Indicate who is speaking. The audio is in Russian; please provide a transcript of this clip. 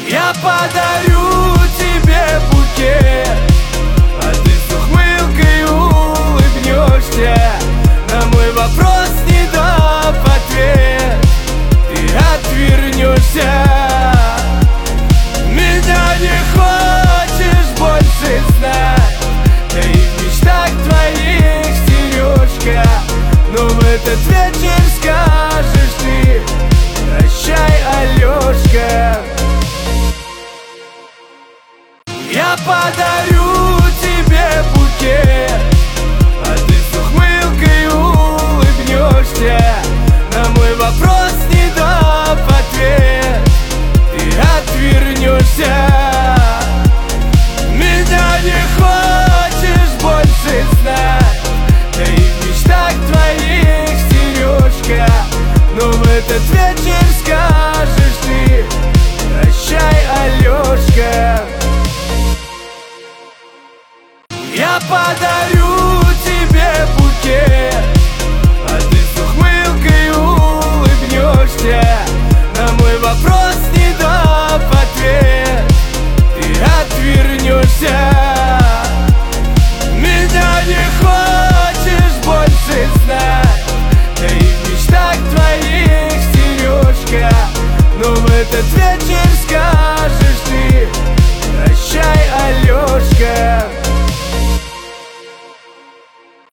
Speaker 1: Я подарю тебе букет, а ты с ухмылкой улыбнешься. На мой вопрос, не дав ответ, ты отвернешься. Меня не хочешь больше знать, да и в мечтах твоих сережка. Но в этот вечер скажешь ты: прощай, Алёшка. Я подарю тебе букет, а ты с ухмылкой улыбнешься. На мой вопрос, не дав ответ, ты отвернешься. Меня не хочешь больше знать, да и в мечтах твоих сережка. Но в этот вечер скажешь ты: прощай, Алёшка. Я подарю тебе букет, а ты с ухмылкой улыбнешься. На мой вопрос, не дав ответ, ты отвернешься. Меня не хочешь больше знать, да и в мечтах твоих сережка. Но в этот вечер